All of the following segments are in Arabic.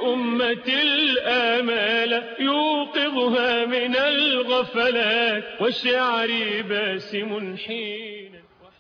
للأمة الآمال يوقظها من الغفلات والشعر باسم حين.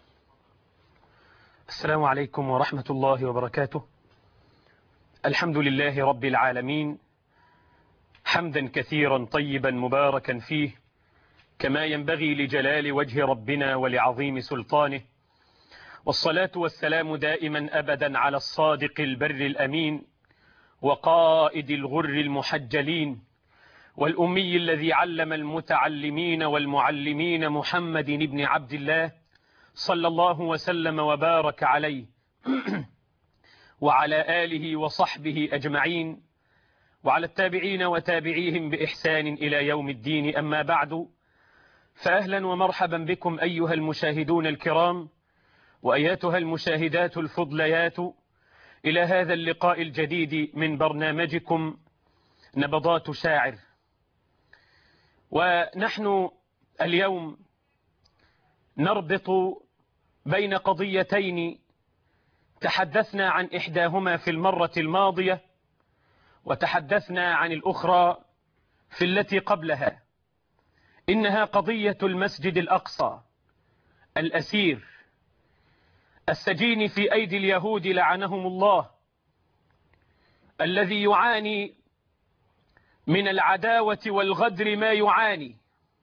السلام عليكم ورحمة الله وبركاته. الحمد لله رب العالمين، حمدا كثيرا طيبا مباركا فيه كما ينبغي لجلال وجه ربنا ولعظيم سلطانه، والصلاة والسلام دائما أبدا على الصادق البر الأمين وقائد الغر المحجلين والأمي الذي علم المتعلمين والمعلمين محمد بن عبد الله صلى الله وسلم وبارك عليه وعلى آله وصحبه أجمعين وعلى التابعين وتابعيهم بإحسان إلى يوم الدين. أما بعد، فأهلا ومرحبا بكم أيها المشاهدون الكرام وأياتها المشاهدات الفضليات إلى هذا اللقاء الجديد من برنامجكم نبضات شاعر. ونحن اليوم نربط بين قضيتين تحدثنا عن إحداهما في المرة الماضية وتحدثنا عن الأخرى في التي قبلها. إنها قضية المسجد الأقصى الأسير السجين في أيدي اليهود لعنهم الله، الذي يعاني من العداوة والغدر ما يعاني،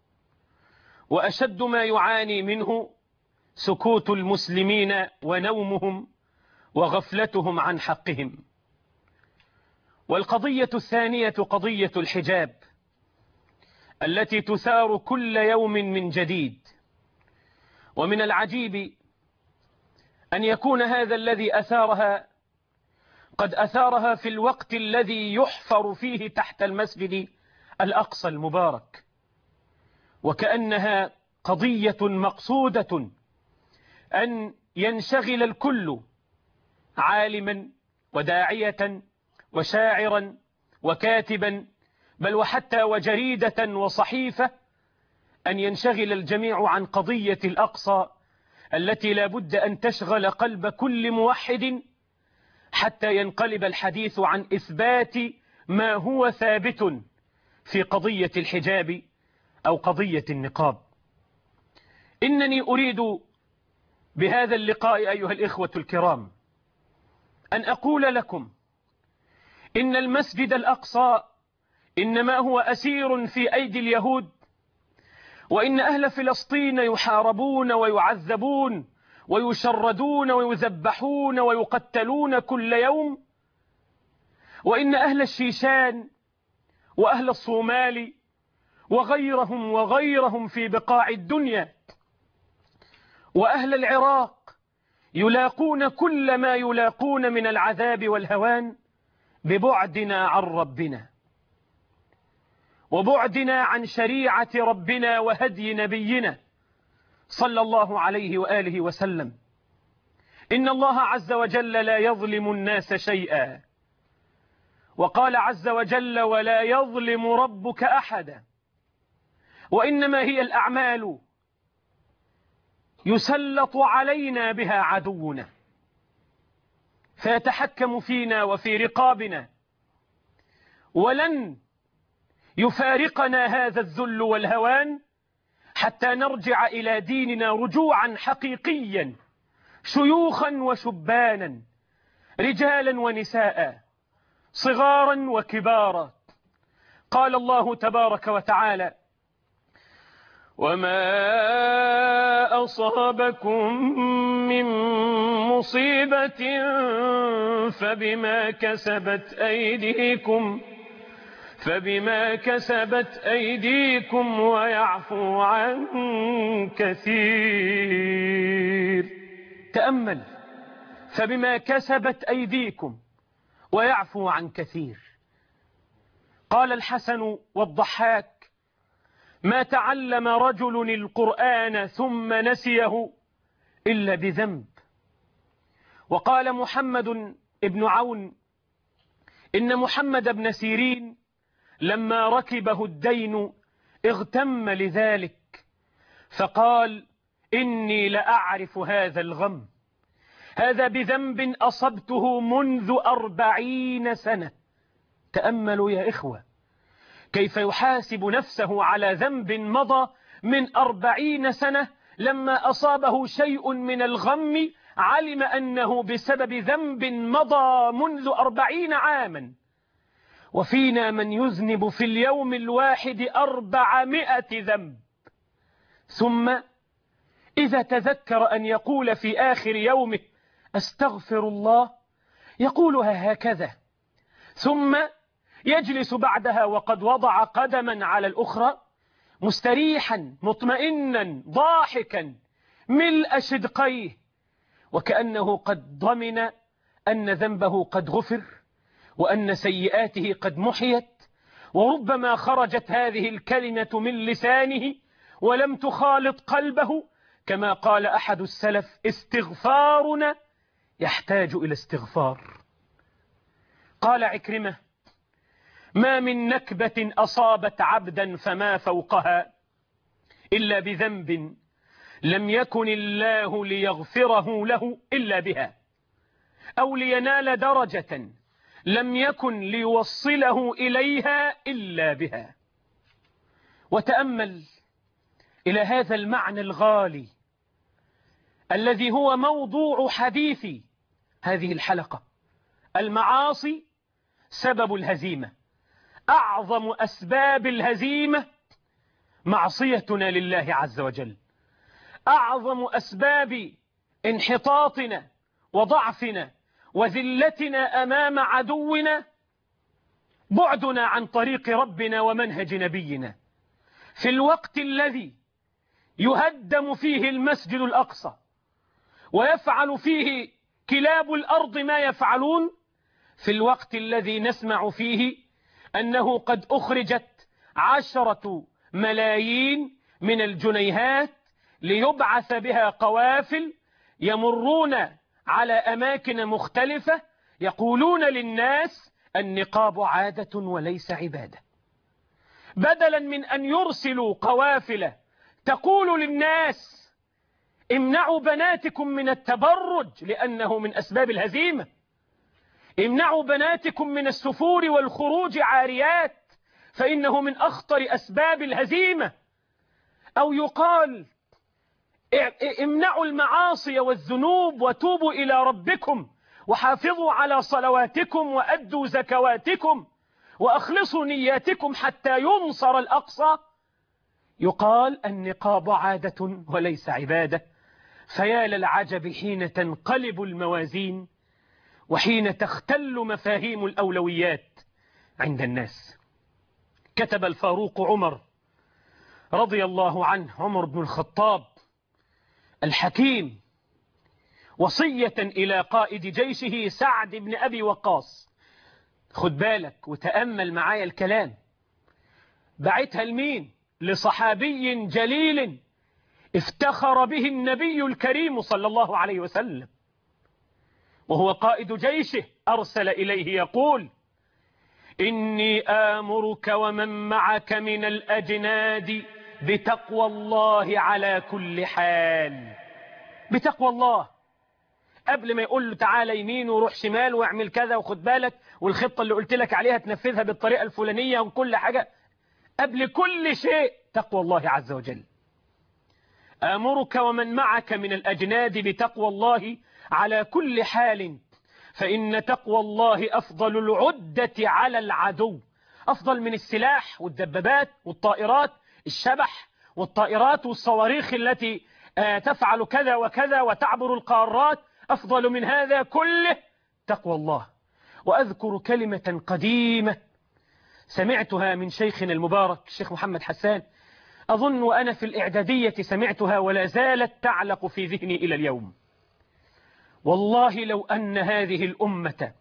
وأشد ما يعاني منه سكوت المسلمين ونومهم وغفلتهم عن حقهم. والقضية الثانية قضية الحجاب التي تثار كل يوم من جديد. ومن العجيب أن يكون هذا الذي أثارها قد أثارها في الوقت الذي يحفر فيه تحت المسجد الأقصى المبارك، وكأنها قضية مقصودة أن ينشغل الكل، عالما وداعية وشاعرا وكاتبا، بل وحتى وجريدة وصحيفة، أن ينشغل الجميع عن قضية الأقصى التي لا بد أن تشغل قلب كل موحد، حتى ينقلب الحديث عن إثبات ما هو ثابت في قضية الحجاب أو قضية النقاب. إنني أريد بهذا اللقاء أيها الإخوة الكرام أن أقول لكم إن المسجد الأقصى إنما هو أسير في أيدي اليهود، وإن أهل فلسطين يحاربون ويعذبون ويشردون ويذبحون ويقتلون كل يوم، وإن أهل الشيشان وأهل الصومال وغيرهم في بقاع الدنيا وأهل العراق يلاقون كل ما يلاقون من العذاب والهوان ببعدنا عن ربنا وبعدنا عن شريعة ربنا وهدي نبينا صلى الله عليه وآله وسلم. إن الله عز وجل لا يظلم الناس شيئا، وقال عز وجل ولا يظلم ربك أحدا، وإنما هي الأعمال يسلط علينا بها عدونا فيتحكم فينا وفي رقابنا، ولن يفارقنا هذا الذل والهوان حتى نرجع إلى ديننا رجوعا حقيقيا، شيوخا وشبانا، رجالا ونساء، صغارا وكبارا. قال الله تبارك وتعالى وما أصابكم من مصيبة فبما كسبت أيديكم ويعفو عن كثير. تأمل، فبما كسبت أيديكم ويعفو عن كثير. قال الحسن والضحاك ما تعلم رجل القرآن ثم نسيه إلا بذنب. وقال محمد بن عون إن محمد بن سيرين لما ركبه الدين اغتم لذلك فقال إني لأعرف هذا الغم، هذا بذنب أصبته منذ 40 سنة تأملوا يا إخوة كيف يحاسب نفسه على ذنب مضى من 40 سنة، لما أصابه شيء من الغم علم أنه بسبب ذنب مضى منذ 40 عاما. وفينا من يذنب في اليوم الواحد 400 ذنب، ثم إذا تذكر أن يقول في آخر يومه أستغفر الله يقولها هكذا، ثم يجلس بعدها وقد وضع قدما على الأخرى مستريحا مطمئنا ضاحكا ملء شدقيه، وكأنه قد ضمن أن ذنبه قد غفر وأن سيئاته قد محيت. وربما خرجت هذه الكلمة من لسانه ولم تخالط قلبه، كما قال أحد السلف استغفارنا يحتاج إلى استغفار. قال عكرمة ما من نكبة أصابت عبدا فما فوقها إلا بذنب لم يكن الله ليغفره له إلا بها، أو لينال درجة لم يكن ليوصله إليها إلا بها. وتأمل إلى هذا المعنى الغالي الذي هو موضوع حديث هذه الحلقة. المعاصي سبب الهزيمة، أعظم أسباب الهزيمة معصيتنا لله عز وجل، أعظم أسباب انحطاطنا وضعفنا وذلتنا أمام عدونا بعدنا عن طريق ربنا ومنهج نبينا. في الوقت الذي يهدم فيه المسجد الأقصى ويفعل فيه كلاب الأرض ما يفعلون، في الوقت الذي نسمع فيه أنه قد أخرجت 10 ملايين من الجنيهات ليبعث بها قوافل يمرون على أماكن مختلفة يقولون للناس النقاب عادة وليس عبادة، بدلا من أن يرسلوا قوافل تقول للناس امنعوا بناتكم من التبرج لأنه من أسباب الهزيمة، امنعوا بناتكم من السفور والخروج عاريات فإنه من أخطر أسباب الهزيمة، أو يقال امنعوا المعاصي والذنوب وتوبوا إلى ربكم وحافظوا على صلواتكم وأدوا زكواتكم وأخلصوا نياتكم حتى ينصر الأقصى، يقال النقاب عادة وليس عبادة. فيا للعجب حين تنقلب الموازين وحين تختل مفاهيم الأولويات عند الناس. كتب الفاروق عمر رضي الله عنه، عمر بن الخطاب الحكيم، وصية إلى قائد جيشه سعد بن أبي وقاص. خد بالك وتأمل معايا الكلام، بعتها لمين؟ لصحابي جليل افتخر به النبي الكريم صلى الله عليه وسلم، وهو قائد جيشه، أرسل إليه يقول إني آمرك ومن معك من الأجناد بتقوى الله على كل حال. بتقوى الله، قبل ما يقول له تعالى يمين وروح شمال واعمل كذا وخد بالك والخطة اللي قلت لك عليها تنفذها بالطريقة الفلانية وكل حاجة، قبل كل شيء تقوى الله عز وجل. آمرك ومن معك من الأجناد بتقوى الله على كل حال، فإن تقوى الله أفضل العدة على العدو، أفضل من السلاح والدبابات والطائرات، الشبح والطائرات والصواريخ التي تفعل كذا وكذا وتعبر القارات، أفضل من هذا كله تقوى الله. وأذكر كلمة قديمة سمعتها من شيخنا المبارك الشيخ محمد حسان، أظن وأنا في الإعدادية سمعتها ولا زالت تعلق في ذهني إلى اليوم. والله لو أن هذه الأمة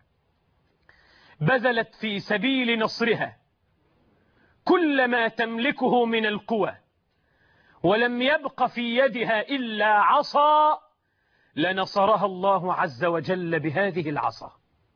بذلت في سبيل نصرها كل ما تملكه من القوى ولم يبق في يدها إلا عصا لنصرها الله عز وجل بهذه العصا.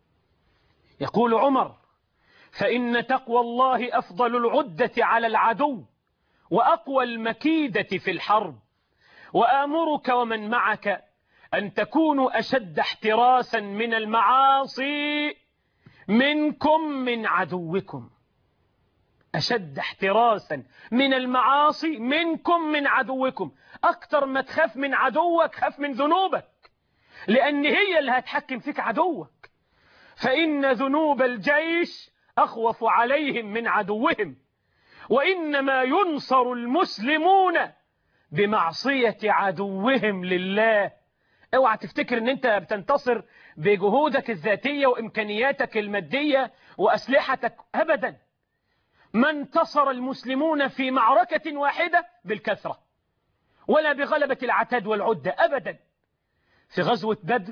يقول عمر فإن تقوى الله أفضل العدة على العدو وأقوى المكيدة في الحرب، وآمرك ومن معك أن تكونوا أشد احتراسا من المعاصي منكم من عدوكم، أشد احتراسا من المعاصي منكم من عدوكم. أكتر ما تخاف من عدوك خاف من ذنوبك، لأن هي اللي هتحكم فيك عدوك. فإن ذنوب الجيش أخوف عليهم من عدوهم، وإنما ينصر المسلمون بمعصية عدوهم لله. اوعى تفتكر ان انت بتنتصر بجهودك الذاتية وإمكانياتك المادية وأسلحتك، أبدا. ما انتصر المسلمون في معركة واحدة بالكثرة ولا بغلبة العتاد والعدة أبدا. في غزوة بدر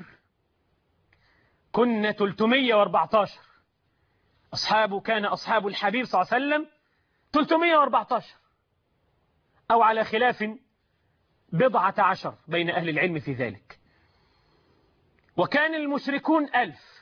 كنا 314، كان أصحاب الحبيب صلى الله عليه وسلم 314، أو على خلاف 17 بين أهل العلم في ذلك. وكان المشركون 1000.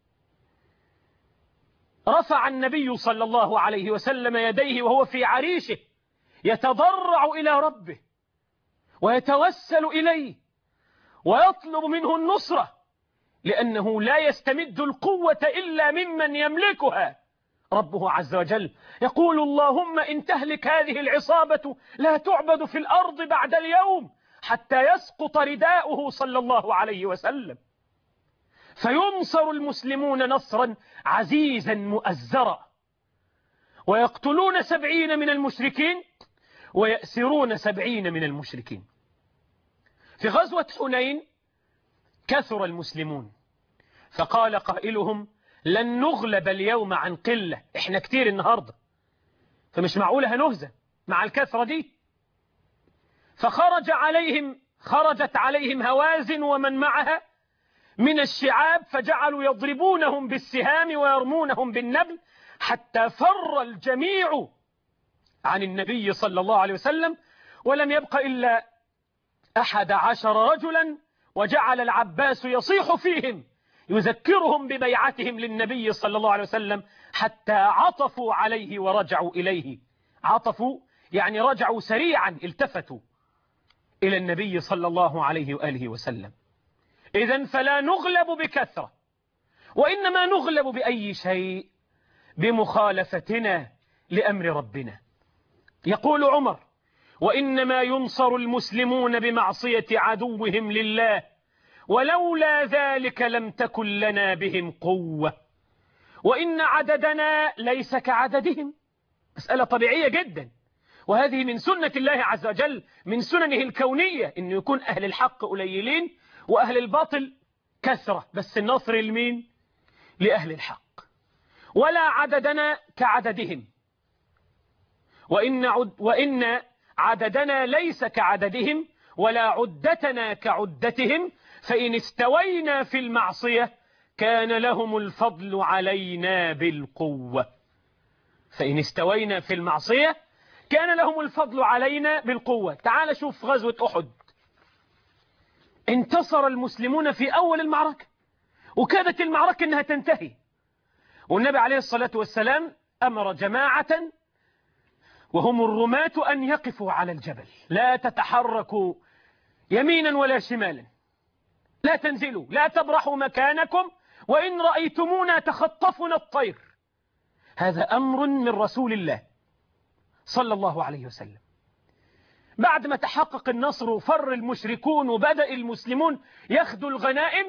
رفع النبي صلى الله عليه وسلم يديه وهو في عريشه يتضرع إلى ربه ويتوسل إليه ويطلب منه النصرة، لأنه لا يستمد القوة إلا ممن يملكها، ربه عز وجل. يقول: اللهم إن تهلك هذه العصابة لا تعبد في الأرض بعد اليوم حتى يسقط رداؤه صلى الله عليه وسلم. فينصر المسلمون نصرا عزيزا مؤزرا، ويقتلون 70 من المشركين ويأسرون 70 من المشركين. في غزوة حنين كثر المسلمون، فقال قائلهم: لن نغلب اليوم عن قلة، احنا كتير النهاردة، فمش معقولة هنهزم مع الكثرة دي. خرجت عليهم هوازن ومن معها من الشعاب، فجعلوا يضربونهم بالسهام ويرمونهم بالنبل، حتى فر الجميع عن النبي صلى الله عليه وسلم، ولم يبق إلا 11 رجلا. وجعل العباس يصيح فيهم يذكرهم ببيعتهم للنبي صلى الله عليه وسلم، حتى عطفوا عليه ورجعوا إليه. عطفوا يعني رجعوا سريعا، التفتوا إلى النبي صلى الله عليه وآله وسلم. إذن فلا نغلب بكثرة، وإنما نغلب بأي شيء؟ بمخالفتنا لأمر ربنا. يقول عمر: وإنما ينصر المسلمون بمعصية عدوهم لله، ولولا ذلك لم تكن لنا بهم قوة، وإن عددنا ليس كعددهم. مسألة طبيعية جدا، وهذه من سنة الله عز وجل، من سننه الكونية، إنه يكون أهل الحق قليلين وأهل الباطل كثرة، بس النصر لمين؟ لأهل الحق. ولا عددنا كعددهم، وإن عددنا ليس كعددهم، ولا عدتنا كعدتهم، فإن استوينا في المعصية كان لهم الفضل علينا بالقوة. فإن استوينا في المعصية كان لهم الفضل علينا بالقوة. تعال شوف غزوة أحد، انتصر المسلمون في أول المعركة، وكادت المعركة أنها تنتهي، والنبي عليه الصلاة والسلام أمر جماعة وهم الرماة أن يقفوا على الجبل، لا تتحركوا يمينا ولا شمالا، لا تنزلوا، لا تبرحوا مكانكم، وإن رأيتمونا تخطفنا الطير. هذا أمر من رسول الله صلى الله عليه وسلم. بعد ما تحقق النصر وفر المشركون وبدأ المسلمون ياخذوا الغنائم،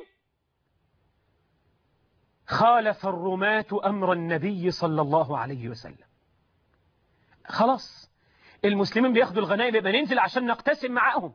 خالف الرماة أمر النبي صلى الله عليه وسلم. خلاص المسلمين بياخذوا الغنائم، يبقى ننزل عشان نقتسم معهم.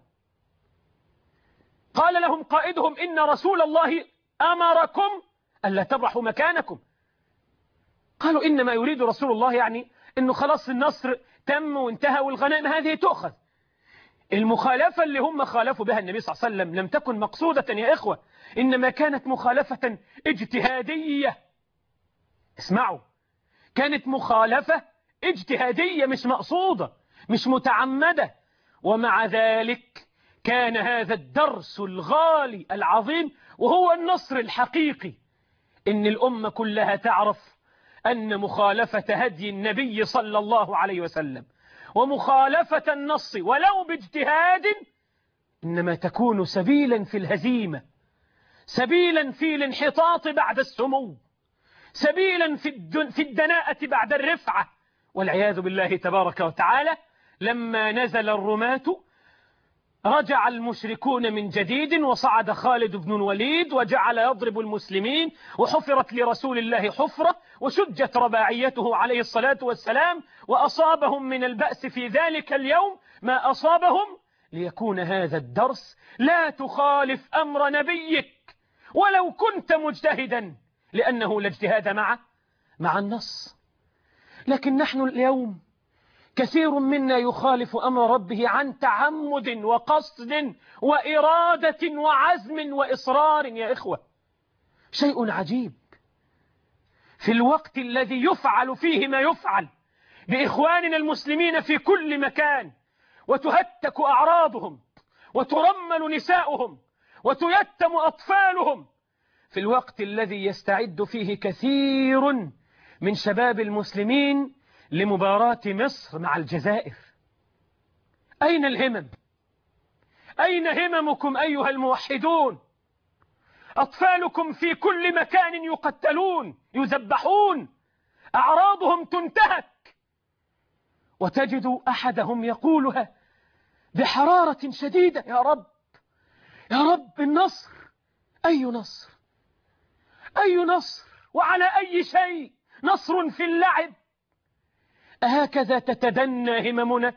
قال لهم قائدهم: إن رسول الله أمركم ألا تبرحوا مكانكم. قالوا: إنما يريد رسول الله يعني إنه خلاص النصر تم وانتهى والغنائم هذه تؤخذ. المخالفة اللي هم خالفوا بها النبي صلى الله عليه وسلم لم تكن مقصودة يا إخوة، إنما كانت مخالفة اجتهادية. اسمعوا، كانت مخالفة اجتهادية مش مقصودة، مش متعمدة. ومع ذلك كان هذا الدرس الغالي العظيم، وهو النصر الحقيقي، إن الأمة كلها تعرف أن مخالفة هدي النبي صلى الله عليه وسلم ومخالفة النص ولو باجتهاد إنما تكون سبيلا في الهزيمة، سبيلا في الانحطاط بعد السمو، سبيلا في الدناءة بعد الرفعة، والعياذ بالله تبارك وتعالى. لما نزل الرماة رجع المشركون من جديد، وصعد خالد بن الوليد وجعل يضرب المسلمين، وحفرت لرسول الله حفرة، وشجت رباعيته عليه الصلاة والسلام، وأصابهم من البأس في ذلك اليوم ما أصابهم، ليكون هذا الدرس: لا تخالف أمر نبيك ولو كنت مجتهدا، لأنه لا اجتهاد مع النص. لكن نحن اليوم كثير منا يخالف أمر ربه عن تعمد وقصد وإرادة وعزم وإصرار. يا إخوة، شيء عجيب في الوقت الذي يفعل فيه ما يفعل بإخواننا المسلمين في كل مكان، وتهتك أعراضهم وترمل نساؤهم وتيتم أطفالهم، في الوقت الذي يستعد فيه كثير من شباب المسلمين لمباراة مصر مع الجزائر. أين الهمم؟ أين هممكم أيها الموحدون؟ أطفالكم في كل مكان يقتلون يذبحون، أعراضهم تنتهك، وتجد أحدهم يقولها بحرارة شديدة: يا رب يا رب، النصر. أي نصر؟ أي نصر؟ وعلى أي شيء؟ نصر في اللعب؟ أهكذا تتدنى هممنا؟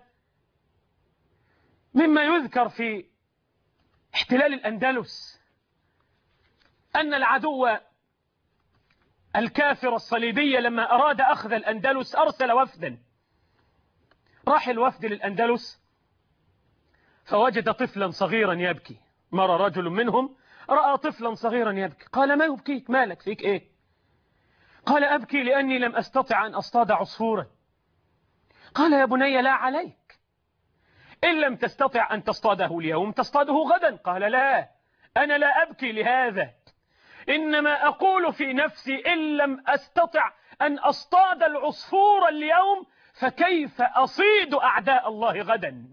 مما يذكر في احتلال الأندلس أن العدو الكافر الصليبي لما أراد أخذ الأندلس أرسل وفدا. راح الوفد للأندلس فوجد طفلا صغيرا يبكي. مر رجل منهم رأى طفلا صغيرا يبكي، قال: ما يبكيك؟ مالك؟ فيك إيه؟ قال: أبكي لأني لم أستطع أن أصطاد عصفورا. قال: يا بني لا عليك، إن لم تستطع أن تصطاده اليوم تصطاده غدا. قال: لا، أنا لا أبكي لهذا، إنما أقول في نفسي: إن لم أستطع أن أصطاد العصفور اليوم فكيف أصيد أعداء الله غدا؟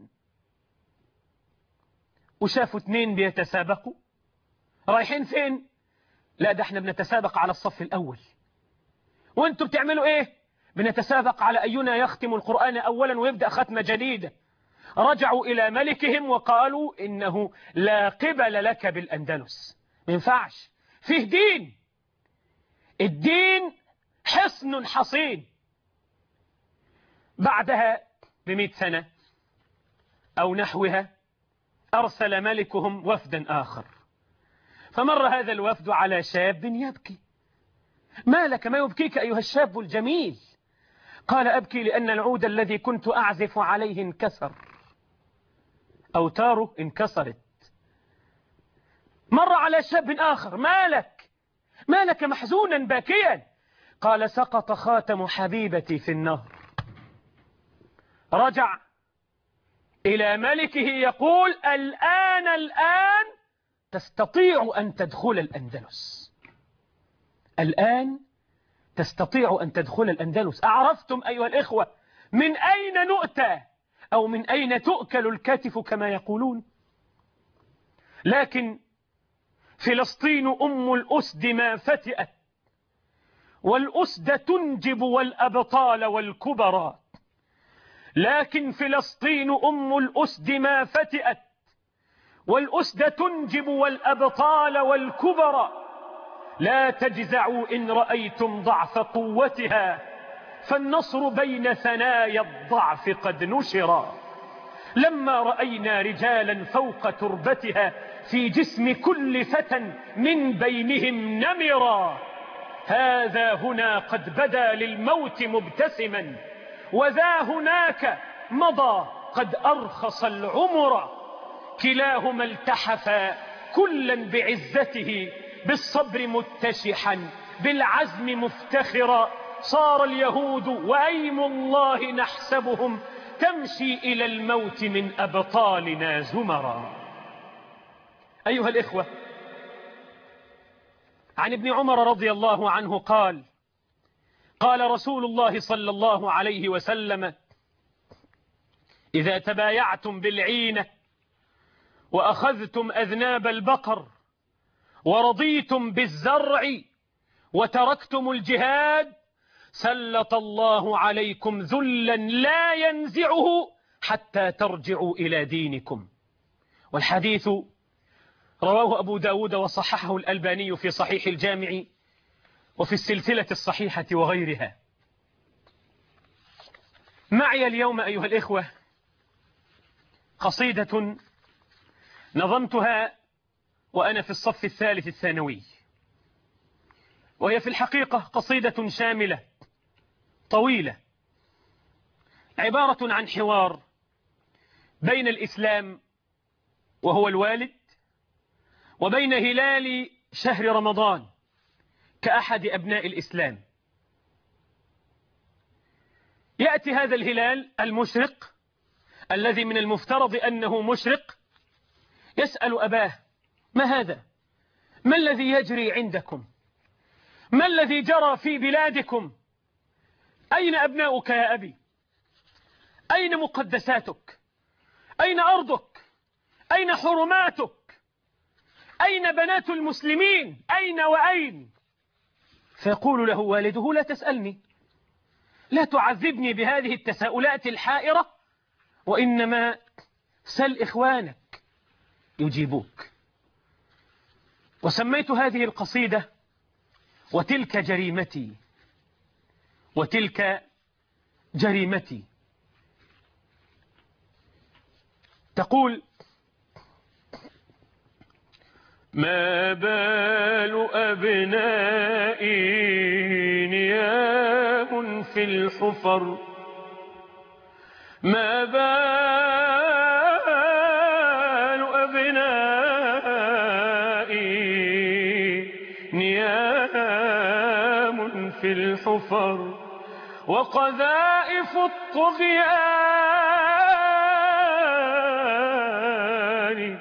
وشافوا اتنين بيتسابقوا. رايحين فين؟ لا، ده احنا بنتسابق على الصف الأول. وانتوا بتعملوا ايه؟ بنتسابق على أينا يختم القرآن أولا ويبدأ ختمة جديدة. رجعوا إلى ملكهم وقالوا: إنه لا قبل لك بالأندلس، ما ينفعش، فيه دين، الدين حصن حصين. بعدها ب100 سنة أو نحوها أرسل ملكهم وفدا آخر، فمر هذا الوفد على شاب يبكي. ما لك؟ ما يبكيك أيها الشاب الجميل؟ قال: أبكي لأن العود الذي كنت أعزف عليه انكسر، أوتاره انكسرت. مر على شاب آخر: ما لك محزونا باكيا؟ قال: سقط خاتم حبيبتي في النهر. رجع إلى ملكه يقول: الآن تستطيع أن تدخل الأندلس، الآن تستطيع أن تدخل الأندلس. أعرفتم أيها الإخوة من أين نؤتى أو من أين تؤكل الكتف كما يقولون؟ لكن فلسطين أم الأسد ما فتئت، والأسد تنجب والأبطال والكبرى. لكن فلسطين أم الأسد ما فتئت، والأسد تنجب والأبطال والكبرى. لا تجزعوا إن رأيتم ضعف قوتها، فالنصر بين ثنايا الضعف قد نشرا. لما رأينا رجالا فوق تربتها، في جسم كل فتى من بينهم نمرا. هذا هنا قد بدا للموت مبتسما، وذا هناك مضى قد أرخص العمر. كلاهما التحفا كلا بعزته، بالصبر متشحا بالعزم مفتخرا. صار اليهود وأيم الله نحسبهم، تمشي إلى الموت من أبطالنا زمرا. أيها الإخوة، عن ابن عمر رضي الله عنه قال: قال رسول الله صلى الله عليه وسلم: إذا تبايعتم بالعينة وأخذتم أذناب البقر ورضيتم بالزرع وتركتم الجهاد سلط الله عليكم ذلا لا ينزعه حتى ترجعوا إلى دينكم. والحديث رواه أبو داود وصححه الألباني في صحيح الجامع وفي السلسلة الصحيحة وغيرها. معي اليوم أيها الإخوة قصيدة نظمتها وأنا في الصف الثالث الثانوي، وهي في الحقيقة قصيدة شاملة طويلة، عبارة عن حوار بين الإسلام وهو الوالد وبين هلال شهر رمضان كأحد أبناء الإسلام. يأتي هذا الهلال المشرق الذي من المفترض أنه مشرق يسأل أباه: ما هذا؟ ما الذي يجري عندكم؟ ما الذي جرى في بلادكم؟ أين أبناؤك يا أبي؟ أين مقدساتك؟ أين أرضك؟ أين حرماتك؟ أين بنات المسلمين؟ أين وأين؟ فيقول له والده: لا تسألني، لا تعذبني بهذه التساؤلات الحائرة، وإنما سل إخوانك يجيبوك. وسميت هذه القصيدة وتلك جريمتي، وتلك جريمتي. تقول: ما بال أبنائي نيام في الحفر، ما بال أبنائي نيام في الحفر، وقذائف الطغيان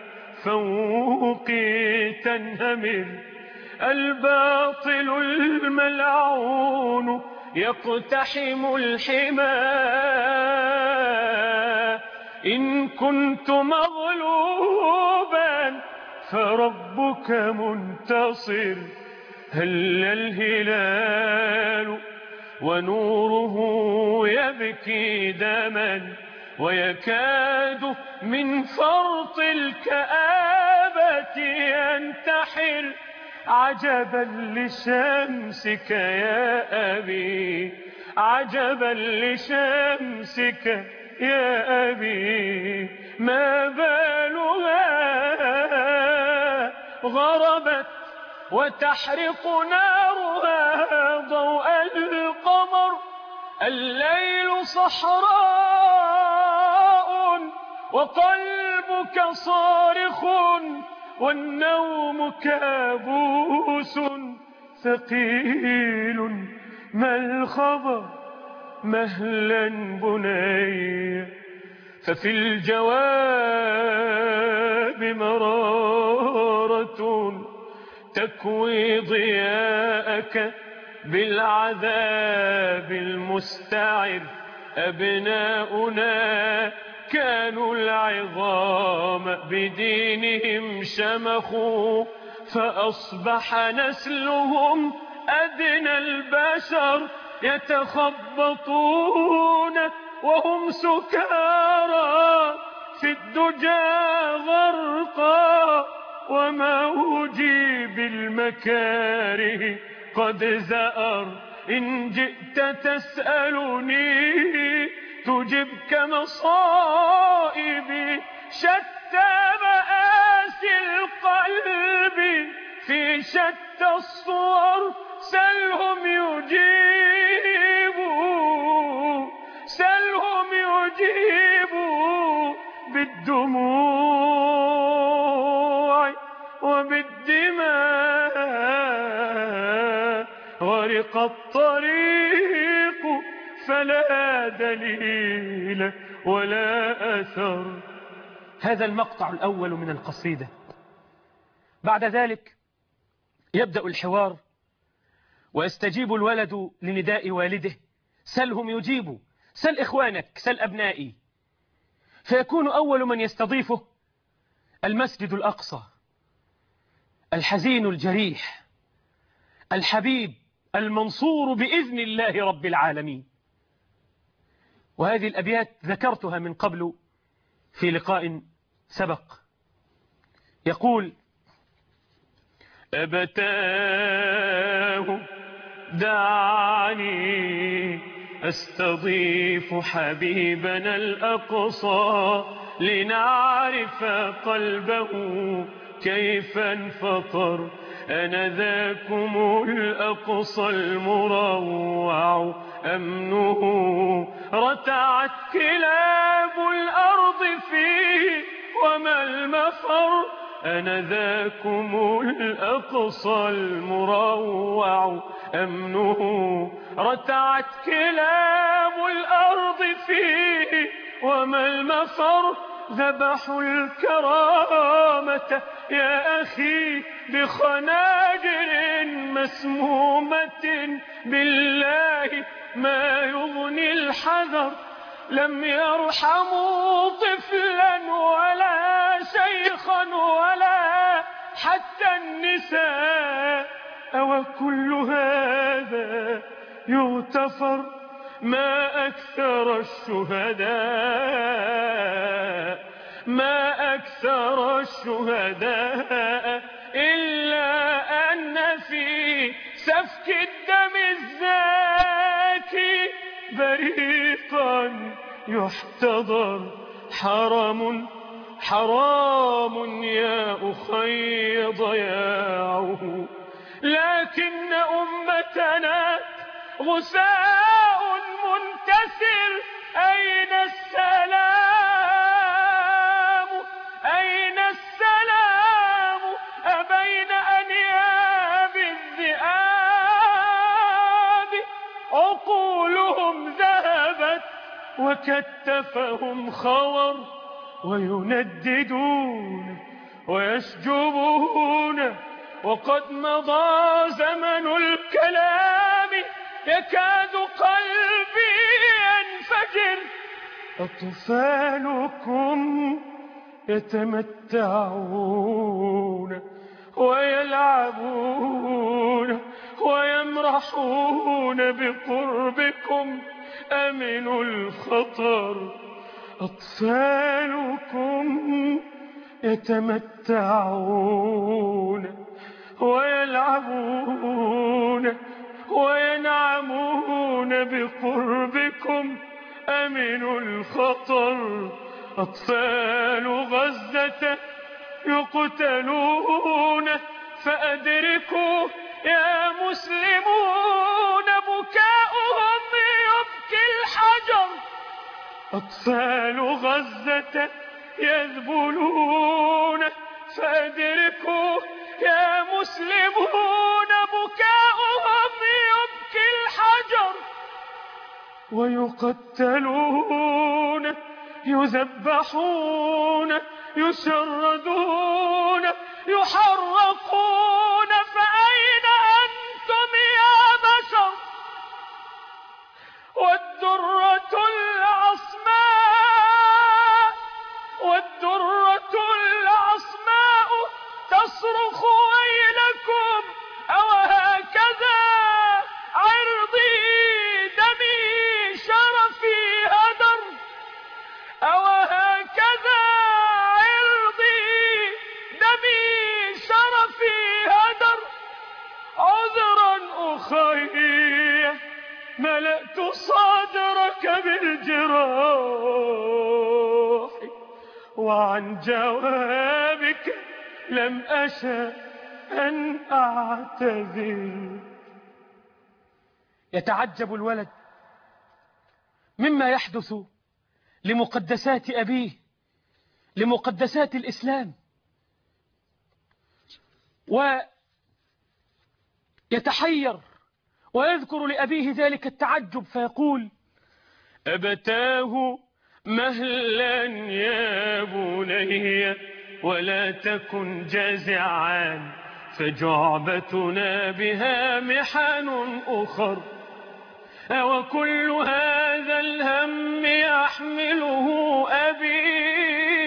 فوقي تنهمر، الباطل الملعون يقتحم الحمى، إن كنت مغلوبا فربك منتصر، هل الهلال ونوره يبكي دما، ويكاد من فرط الكآبة ينتحر، عجبا لشمسك يا أبي، عجبا لشمسك يا أبي، ما بالها غربت وتحرق نارها ضوء القمر، الليل صحراء وقلبك صارخ، والنوم كابوس ثقيل، ما الخبر مهلا بني، ففي الجواب مرارة تكوي ضياءك بالعذاب المستعر، أبناؤنا كانوا العظام بدينهم شمخوا، فأصبح نسلهم أدنى البشر، يتخبطون وهم سكارى في الدجى غرقا، وموجي بالمكاره قد زأر، إن جئت تسألني تجبك مصائبي، شتى مآسي القلب في شتى الصور، سلهم يجيبوا، سلهم يجيبوا بالدموع وبالدماء، غرق الطريق فلا دليل ولا أثر. هذا المقطع الأول من القصيدة. بعد ذلك يبدأ الحوار، ويستجيب الولد لنداء والده: سلهم يجيبوا، سل إخوانك، سل أبنائي. فيكون أول من يستضيفه المسجد الأقصى، الحزين الجريح، الحبيب المنصور بإذن الله رب العالمين. وهذه الأبيات ذكرتها من قبل في لقاء سبق. يقول: أبتاه دعني أستضيف حبيبنا الأقصى لنعرف قلبه كيف انفطر. أنا ذاكم الأقصى المروع أمنه رتعت كلاب الأرض فيه وما المفر. أنا ذاكم الأقصى المروع أمنه رتعت كلاب الأرض فيه وما المفر. ذبحوا الكرامة يا أخي بخناجر مسمومة بالله ما يغني الحذر. لم يرحموا طفلا ولا شيخا ولا حتى النساء. وكل هذا يغتفر ما أكثر الشهداء ما أكثر الشهداء إلا أن في سفك الدم الزاكي بريقا يحتضر. حرام حرام يا أخي ضياعه، لكن أمتنا غثاء منتثر. أين السلام أين السلام أبين أنياب الذئاب. عقولهم ذهبت وكتفهم خور وينددون ويسجبون. وقد مضى زمن الكلام يكاد قلبي ينفجر. أطفالكم يتمتعون ويلعبون ويمرحون بقربكم أمنوا الخطر. أطفالكم يتمتعون ويلعبون وينعمون بقربكم أمنوا الخطر. أطفال غزة يقتلون فأدركوا يا مسلمون بكاؤهم يبكي الحجر. أطفال غزة يذبلون فأدركوا يا مسلمون بكاؤهم يبكي الحجر. ويقتلون يذبحون يشردون يحرقون. فأين أنتم يا بشر؟ والدرة العصماء والدرة العصماء تصرخ ويلكم. أوهكذا عرضي دمي شرفي هدر. أوهكذا عرضي دمي شرفي هدر. عذرا أخي ملأت صدرك بالجراح وعن جوابك لم أشأ أن أعتذر. يتعجب الولد مما يحدث لمقدسات أبيه، لمقدسات الإسلام، ويتحير ويذكر لأبيه ذلك التعجب فيقول: أبتاه مهلا يا بني ولا تكن جازعا فجعبتنا بها محن أخر. وكل هذا الهم يحمله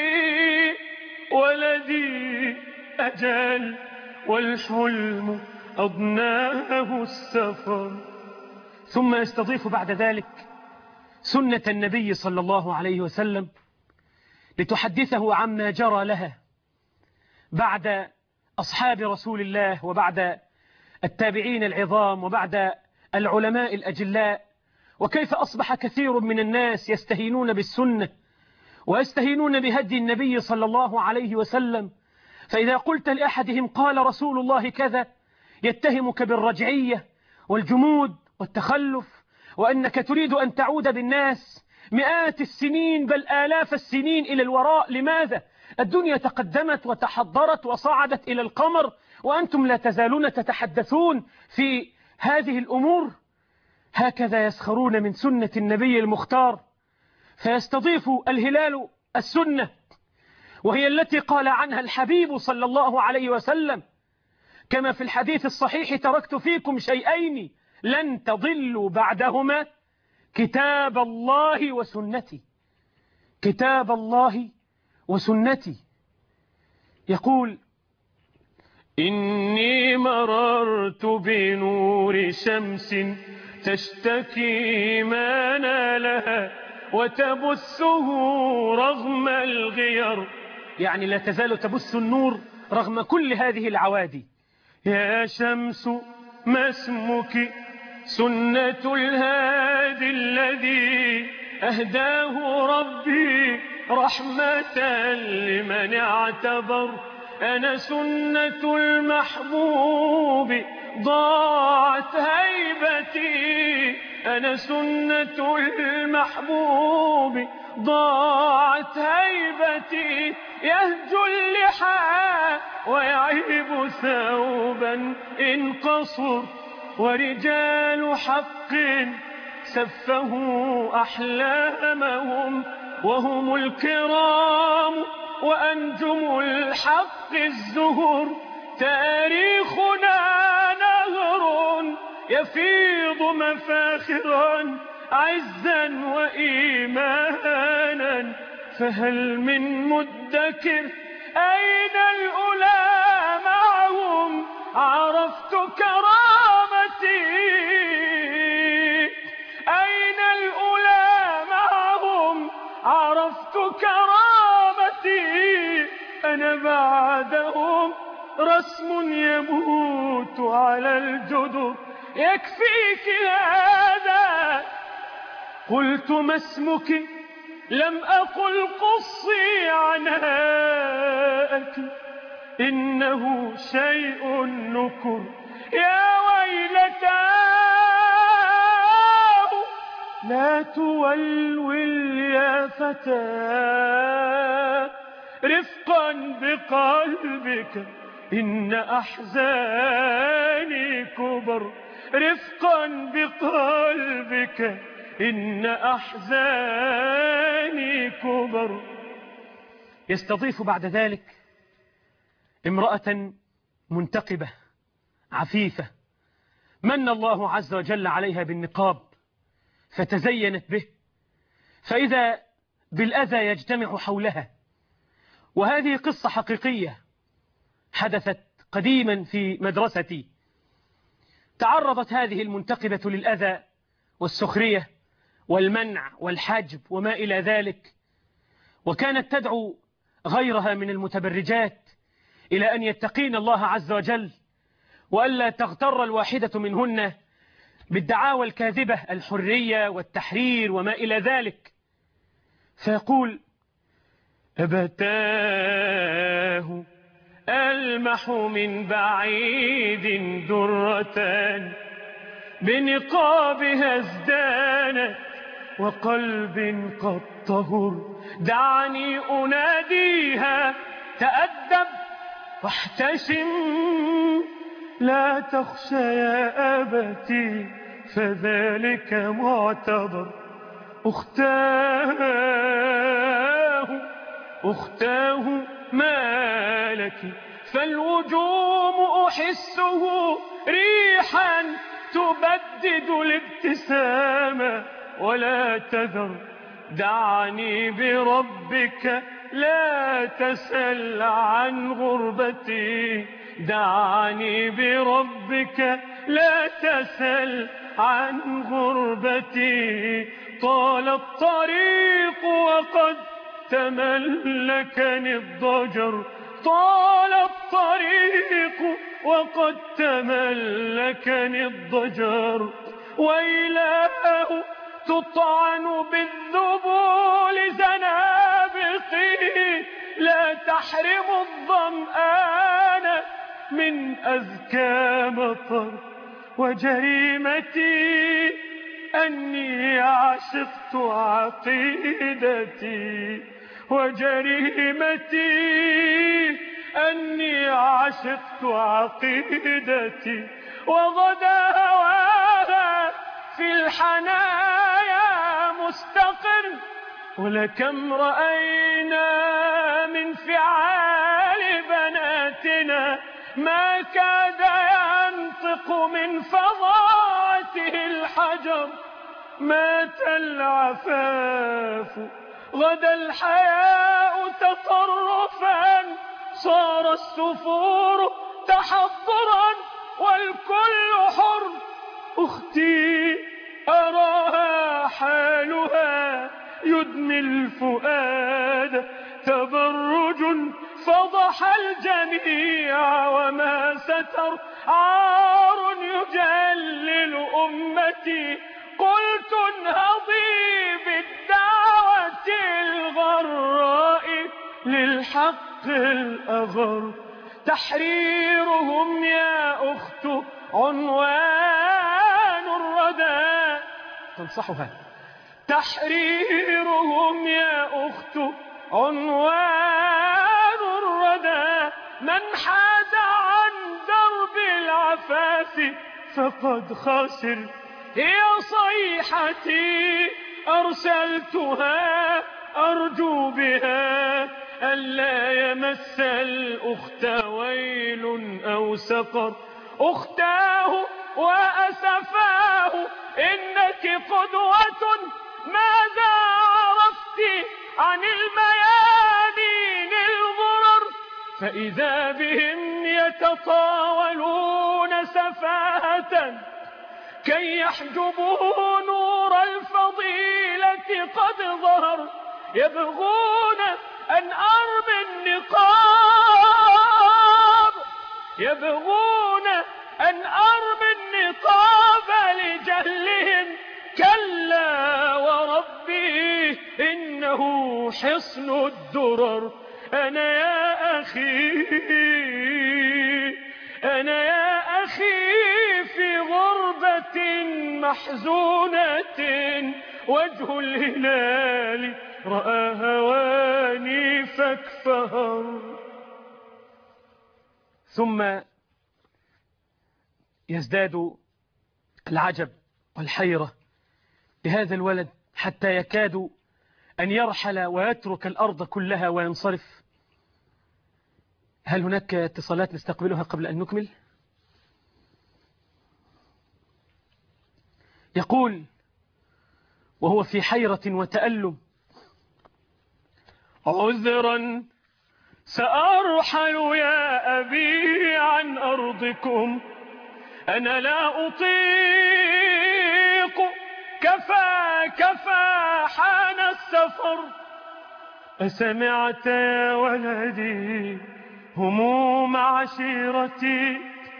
أبي ولدي أجل والحلم أضناه السفر. ثم يستضيف بعد ذلك سنة النبي صلى الله عليه وسلم لتحدثه عما جرى لها بعد أصحاب رسول الله وبعد التابعين العظام وبعد العلماء الأجلاء، وكيف أصبح كثير من الناس يستهينون بالسنة ويستهينون بهدي النبي صلى الله عليه وسلم، فإذا قلت لأحدهم قال رسول الله كذا يتهمك بالرجعية والجمود والتخلف، وأنك تريد أن تعود بالناس مئات السنين بل آلاف السنين إلى الوراء. لماذا؟ الدنيا تقدمت وتحضرت وصعدت إلى القمر، وأنتم لا تزالون تتحدثون في هذه الأمور. هكذا يسخرون من سنة النبي المختار. فيستضيف الهلال السنة، وهي التي قال عنها الحبيب صلى الله عليه وسلم كما في الحديث الصحيح: تركت فيكم شيئين لن تضلوا بعدهما، كتاب الله وسنتي. كتاب الله وسنتي. يقول: إني مررت بنور شمس تشتكي ما نالها وتبثه رغم الغير. يعني لا تزال تبث النور رغم كل هذه العوادي. يا شمس ما اسمك؟ سنة الهادي الذي أهداه ربي رحمة لمن اعتبر. أنا سنة المحبوب ضاعت هيبتي، أنا سنة المحبوب ضاعت هيبتي. يهجو اللحى ويعيب ثوبا إن قصر، ورجال حق سفهوا أحلامهم وهم الكرام وأنجم الحق الزهر. تاريخنا نهر يفيض مفاخرا عزا وإيمانا، فهل من مدكر؟ أين الأولى معهم؟ عرفت كرامتي. أين الأولى معهم؟ عرفت كرامتي. أنا بعدهم رسم يموت على الجدر. يكفيك هذا. قلت: ما اسمك؟ لم أقل قصي عن هاءك، إنه شيء نكر. يا ويلتاه لا تولول يا فتاة، رفقا بقلبك إن أحزاني كبر. رفقا بقلبك إن أحزاني كبر. يستضيف بعد ذلك امرأة منتقبة عفيفة من الله عز وجل عليها بالنقاب فتزينت به، فإذا بالأذى يجتمع حولها. وهذه قصة حقيقية حدثت قديما في مدرستي. تعرضت هذه المنتقبة للأذى والسخرية والمنع والحجب وما إلى ذلك، وكانت تدعو غيرها من المتبرجات إلى أن يتقين الله عز وجل، وألا تغتر الواحدة منهن بالدعاوى الكاذبة الحرية والتحرير وما إلى ذلك. فيقول: أبتاه ألمح من بعيد درة بنقابها ازدانت وقلب قد طهر. دعني أناديها: تأدب واحتشم، لا تخشى يا أبتي فذلك معتبر. أختاه ما لك؟ فالوجوم أحسه ريحا تبدد الابتسامة ولا تذر. دعني بربك لا تسل عن غربتي، دعني بربك لا تسل عن غربتي. طال الطريق وقد تملكني الضجر، طال الطريق وقد تملكني الضجر. وإله تطعن بالذبول زنابقي، لا تحرم الظمآن من أزكى مطر. وجريمتي أني عشقت عقيدتي، وجريمتي أني عشقت عقيدتي. وغدا هواها في الحنايا مستقر، ولكم رأينا من فعال بناتنا ما كاد ينطق من فظاعته الحجر. مات العفاف غدا الحياء تطرفا، صار السفور تحضرا والكل حر. أختي أراها حالها يدمي الفؤاد، تبرج فضح الجميع وما ستر، عار يجلل أمتي. قلت انهضي بالدعوة الغراء للحق الأغر. تحريرهم يا أخت عنوان الردى، تنصحها. تحريرهم يا أخت عنوان الردى. من حاد عن درب العفاف فقد خسر. هي صيحتي أرسلتها أرجو بها ألا يمس الأخت ويل أو سقر. أختاه وأسفاه إنك قدوة، ماذا عرفت عن الميادين الغرر؟ فإذا بهم يتطاولون سفاهة كي يحجبوا نور الفضيلة قد ظهر. يبغون أن أرمي النقاب، يبغون أن أرمي النقاب لجهلهم. كلا وربي إنه حصن الدرر. أنا يا أخي، أنا يا أخي في غربة محزونة، وجه الهلال رأى هواني فاكفهر. ثم يزداد العجب والحيرة بهذا الولد حتى يكاد أن يرحل ويترك الأرض كلها وينصرف. هل هناك اتصالات نستقبلها قبل أن نكمل؟ يقول وهو في حيرة وتألم: عذرا سأرحل يا أبي عن أرضكم، أنا لا أطيق، كفى حان السفر. أسمعت يا ولدي هموم عشيرتي؟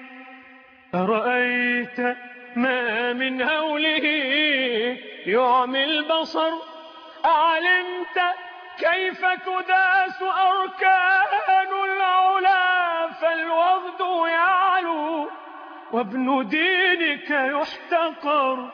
أرأيت ما من هوله يعمي البصر؟ أعلمت كيف تداس أركان العلا فالوغد يعلو وابن دينك يحتقر؟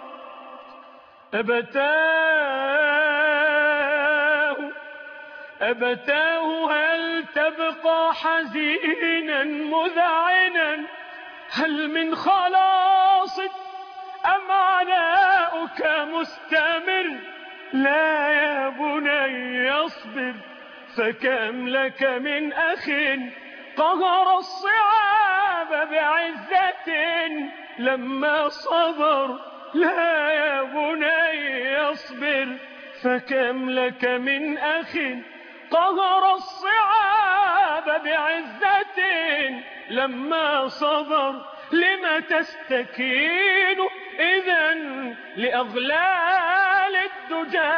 أبتاه هل تبقى حزينا مذعنا؟ هل من خلاص أم عناؤك مستمر؟ لا يا بني اصبر، فكم لك من أخ قهر الصعاب بعزة لما صبر. لا يا بني اصبر، فكم لك من أخ قهر الصعاب بعزة لما صبر لما تستكين إذا لأغلال الدجى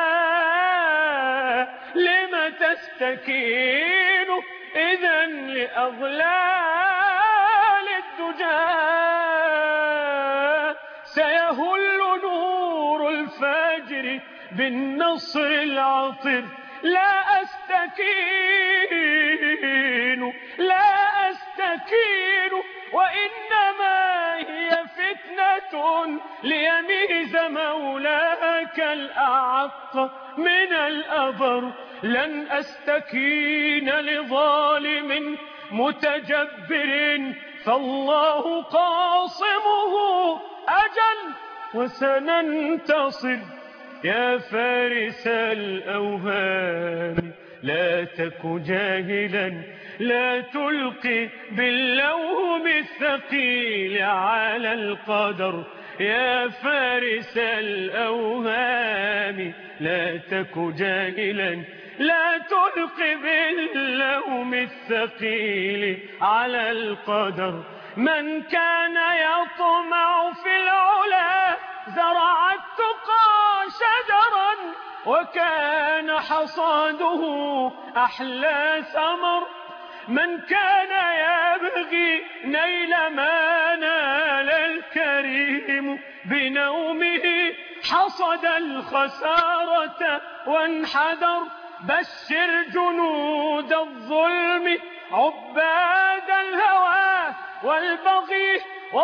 لما تستكين إذا لأغلال الدجى سيهل نور الفجر بالنصر العطر لا أستكين لا أستكين وإنما هي فتنة ليميز مولاك الأعق من الأبر لن أستكين لظالم متجبر فالله قاصمه أجل وسننتصر يا فارس الأوهام لا تك جاهلا لا تلقي باللوم الثقيل على القدر يا فارس الأوهام لا تك جاهلا لا تلقي باللوم الثقيل على القدر من كان يطمع في العلا زرع التقى شجرا وكان حصاده أحلى ثمر من كان يبغي نيل ما نال الكريم بنومه حصد الخسارة وانحدر بشر جنود الظلم عباد الهوى والبغي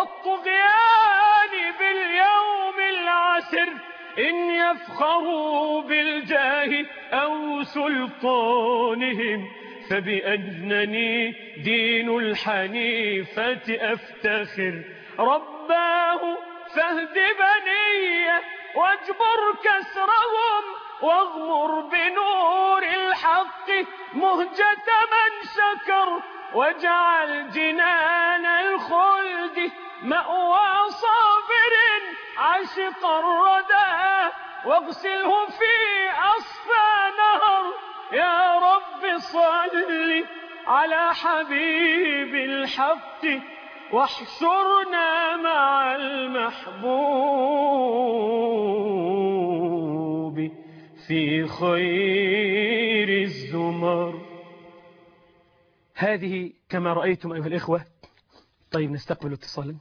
والطغيان باليوم العسر إن يفخروا بالجاه أو سلطانهم فبأنني دين الحنيفة أفتخر رباه فاهد بنيه واجبر كسرهم واغمر بنور الحق مهجة من شكر واجعل جنان الخلد مأوى صابر عشق الردى واغسله في أصفى نهر يا رب صل على حبيب الحق واحشرنا مع المحبوب في خير الزمر. هذه كما رأيتم أيها الإخوة. طيب نستقبل اتصالا.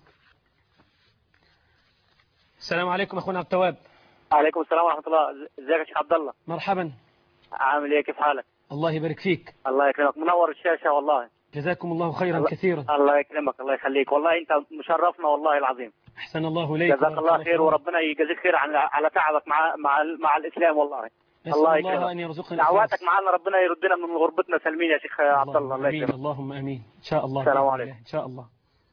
السلام عليكم أخونا عبد التواب. عليكم السلام ورحمة الله. ازيك يا شيخ عبد الله؟ مرحبا. عامل ايه؟ كيف حالك؟ الله يبارك فيك. الله يكرمك، منور الشاشة والله. جزاكم الله خيرا كثيرا. الله يكرمك، الله يخليك، والله انت مشرفنا والله العظيم. احسن الله اليك. جزاك الله خير وربنا يجزيك خير على تعبك مع الاسلام والله. الله يكرمك. أن يرزقنا دعواتك معنا ربنا يردنا من غربتنا سلمين يا شيخ عبد الله. الله يكرمك. اللهم امين ان شاء الله. السلام عليكم. ان شاء الله.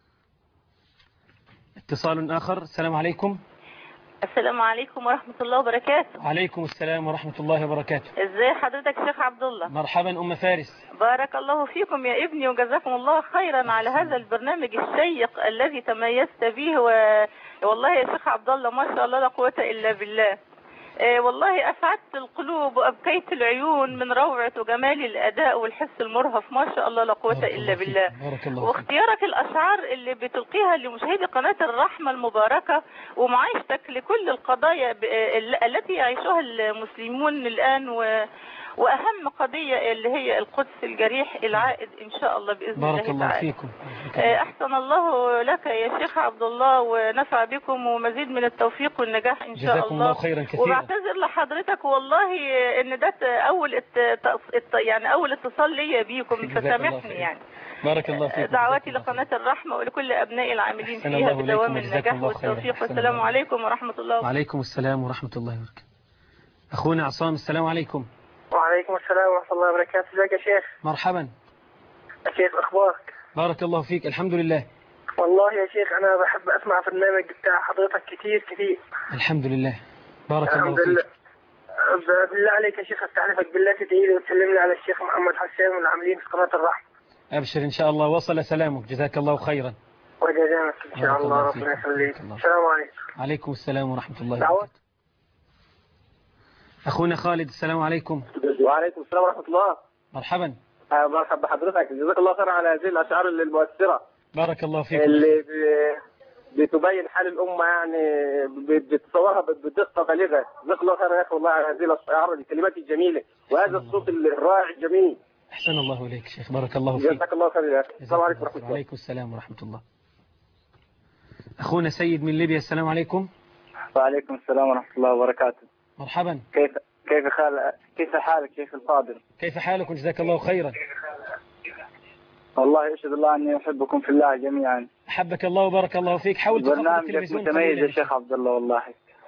اتصال آخر. السلام عليكم. السلام عليكم ورحمة الله وبركاته. عليكم السلام ورحمة الله وبركاته. ازاي حضرتك شيخ عبد الله؟ مرحبا أم فارس. بارك الله فيكم يا ابني وجزاكم الله خيرا على هذا البرنامج الشيق الذي تميزت به والله يا شيخ عبد الله ما شاء الله لا قوة إلا بالله. والله أسعدت القلوب وأبكيت العيون من روعة وجمال الأداء والحس المرهف ما شاء الله لا قوة إلا بالله. واختيارك الأشعار اللي بتلقيها لمشاهدي قناة الرحمة المباركة ومعايشتك لكل القضايا التي يعيشها المسلمون الآن وأهم قضية اللي هي القدس الجريح العائد إن شاء الله بإذن الله تعالى. بارك الله فيكم. أحسن الله لك يا شيخ عبد الله ونفع بكم ومزيد من التوفيق والنجاح إن شاء الله. جزاكم الله خيرا كثيرا. وبعتذر لحضرتك والله إن ده أول اتصال ليا بيكم فسامحني يعني. بارك الله فيكم. دعواتي لقناة الرحمة ولكل أبناء العاملين فيها بدوام النجاح والتوفيق والسلام عليكم ورحمة الله وبركاته. وعليكم السلام ورحمة الله وبركاته. أخونا عصام السلام عليكم. وعليكم السلام ورحمة الله وبركاته. ازيك يا شيخ؟ مرحبا. كيف أخبارك؟ بارك الله فيك. الحمد لله. والله يا شيخ أنا بحب أسمع برنامج بتاع حضرتك كتير. الحمد لله. بارك الله فيك. بالله عليك يا شيخ استحلفك بالله تدعي لي وتسلم لي على الشيخ محمد حسان والعاملين في قناة الرحمة. أبشر إن شاء الله وصل سلامك. جزاك الله خيرا. وجزاك إن شاء الله ربنا يخليك. السلام عليكم. عليكم السلام ورحمة الله وبركاته. أخونا خالد السلام عليكم. وعليكم السلام ورحمة الله. مرحبا. مرحبا بحضرتك، جزاك الله خير على هذه الاشعار المؤثره بارك الله فيكم. اللي بتبين حال الامه، يعني بتصورها بدقه بالغه. جزاك الله خير يا اخي والله على هذه الاشعار، الكلمات الجميله وهذا الصوت الرائع الجميل. احسن الله اليك شيخ، بارك الله فيك. جزاك الله خير يا اخي. السلام عليكم ورحمه الله. وعليكم السلام ورحمه الله. اخونا سيد من ليبيا، السلام عليكم. وعليكم السلام ورحمة الله وبركاته. مرحبا. كيف حالك شيخ الفاضل؟ كيف حالكم؟ جزاك الله خيرا. والله أشهد الله أني أحبكم في الله جميعا. أحبك الله وبارك الله فيك. حاول تخفض التلفزيون. برنامجك متميز يا شيخ عبد الله، والله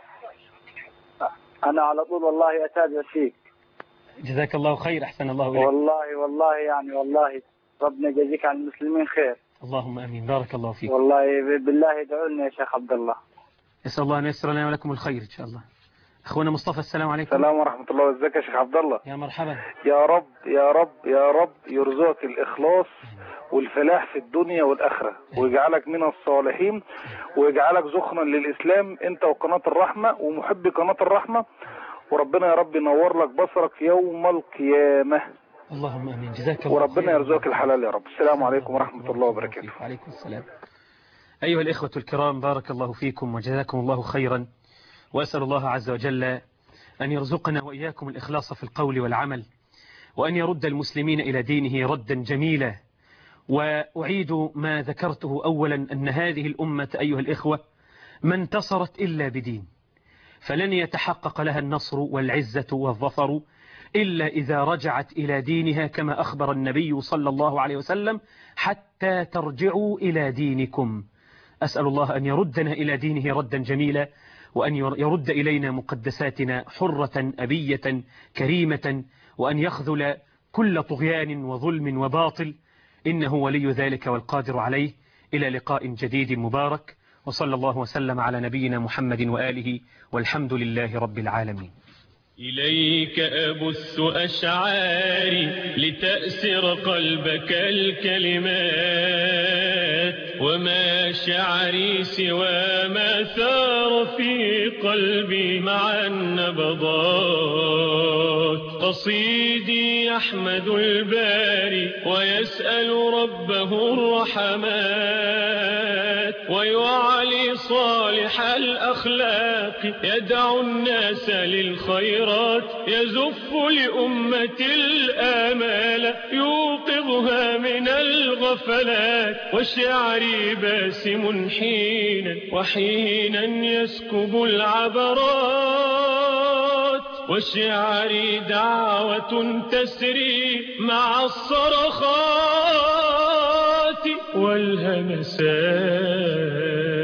أنا على طول والله أتابع فيك. جزاك الله خير، أحسن الله إليك. والله يعني والله ربنا يجزيك عن المسلمين خير. اللهم آمين، بارك الله فيك. والله بالله ادعوا لنا يا شيخ عبد الله. نسأل الله أن ييسر لنا ولكم الخير إن شاء الله. أخونا مصطفى، السلام عليكم. السلام ورحمة الله. وازيك يا شيخ عبد الله؟ يا مرحبا. يا رب يا رب يا رب يرزقك الإخلاص والفلاح في الدنيا والآخرة، ويجعلك من الصالحين، ويجعلك زخرا للإسلام أنت وقناة الرحمة ومحبي قناة الرحمة، وربنا يا رب ينور لك بصرك في يوم القيامة. اللهم آمين. جزاك الله وربنا يرزقك الحلال يا رب. السلام عليكم ورحمة الله وبركاته. وعليكم السلام. أيها الإخوة الكرام، بارك الله فيكم وجزاكم الله خيرا، وأسأل الله عز وجل أن يرزقنا وإياكم الإخلاص في القول والعمل، وأن يرد المسلمين إلى دينه ردا جميلا. وأعيد ما ذكرته أولا، أن هذه الأمة أيها الإخوة ما انتصرت إلا بدين، فلن يتحقق لها النصر والعزة والظفر إلا إذا رجعت إلى دينها، كما أخبر النبي صلى الله عليه وسلم: حتى ترجعوا إلى دينكم. أسأل الله أن يردنا إلى دينه ردا جميلا، وأن يرد إلينا مقدساتنا حرة أبية كريمة، وأن يخذل كل طغيان وظلم وباطل، إنه ولي ذلك والقادر عليه. إلى لقاء جديد مبارك، وصلى الله وسلم على نبينا محمد وآله، والحمد لله رب العالمين. إليك أبث أشعاري لتأسر قلبك الكلمات، وما شعري سوى ما ثار في قلبي مع النبضات. قصيدي يحمد الباري ويسأل ربه الرحمات، ويعلي صالح الأخلاق يدعو الناس للخيرات، يزف لأمة الآمال يوقظها من الغفلات. وشعري باسم حينا وحينا يسكب العبرات، وشعري دعوة تسري مع الصرخات والهمسات.